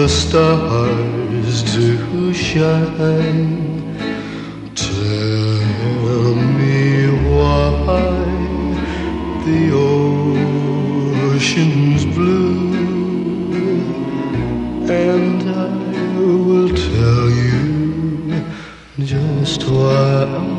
stars to shine. Tell me why the ocean's blue, and I will tell you just why